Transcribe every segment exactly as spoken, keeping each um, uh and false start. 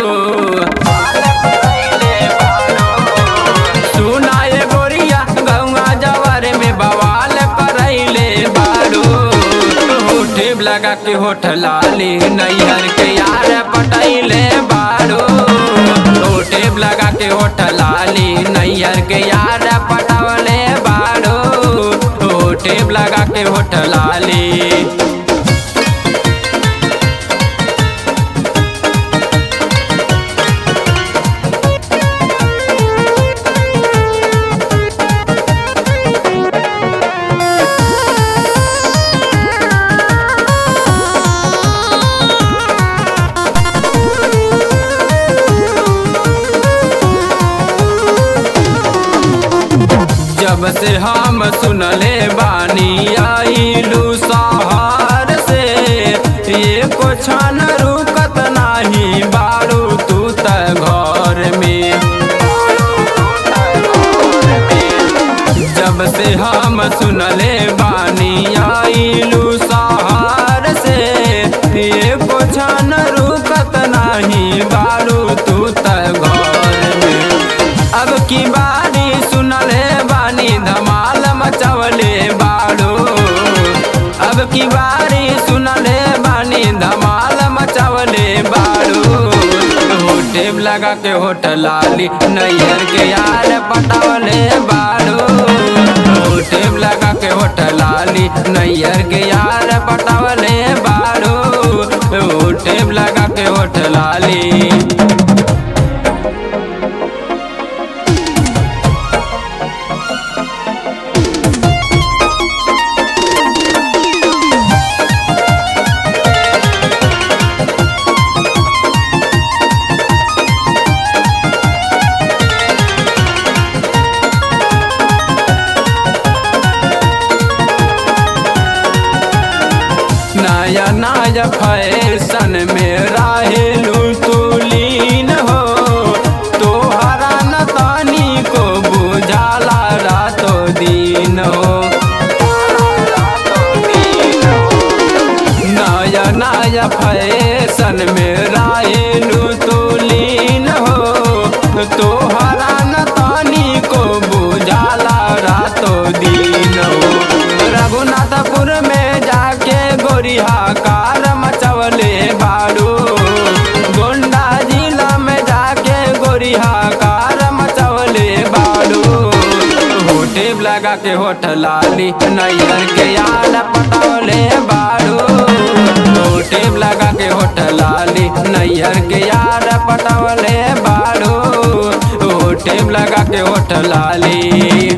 सुनाए गोरिया गौआ जवार में बवाल करैले बारू। होठे लगा के होठ लाली नैहर के यार पटैले बारू। होठे लगा के होठ लाली नैहर के यार पटवले बारू। होठे लगा के होठ लाली जब से हम सुनले बानी आइलू शहर से एको क्षण रुकत नाही बारू तू त घर में। जब से हम सुनले बानी आइलू शहर से एको क्षण रुकत नाही बारू तू त घर में। अब की बारी सुनले धमाल मचवले बाड़ो। अब की बारी सुनले बानी धमाल मचवले बाड़ो। होठे लगा के होठ लाली नैहर के यार पटवले बाड़ो। होठे लगा के होठ लाली नैहर के यार पटवले बाड़ो। होठे लगा के होठ लाली नया नया फैशन में रहेलू तू लीन हो। तोहरा न तानी को बुझाला रातो दिन हो। नया नया फैशन में रहेलू तू लीन हो। तोहरा न तानी को बुझाला रातो दिन हो। रघुनाथपुर में जाके गोरिया कार मचवले बाड़ू। गोंडा जिला में जाके गोरिया कार मचवले बाड़ू। होठे लगा के होठ लाली नैहर के यार पटवले बाड़ू। होठे लगा के होठ लाली नैहर के यार पटवले बाड़ू। होठे लगा के होठ लाली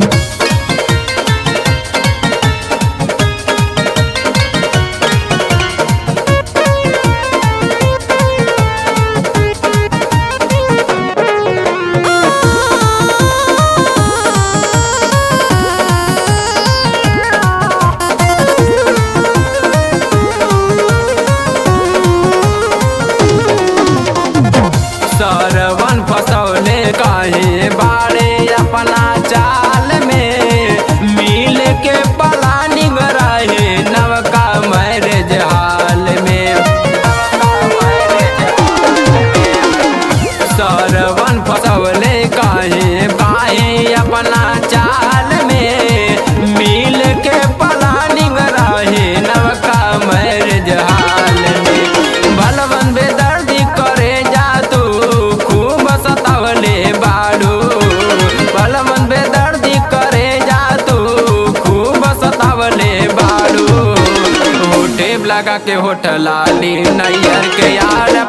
सरवन फसौले काहे बाड़े अपना चाल में। मिल के प्लानिंग रहे नवका मैरिज हाल में। सरवन फसौले काहे बाहे अपना चाल में। मिल के प्लानिंग रहे नवका मैरिज हाल में। बलवन बेदर्दी करे जा तू खूब सतावले बाड़ू। बलवन बेदर्दी करे जा तू खूब सतावले बाड़ू। होठे लगा के होठ लाली नैहर के यार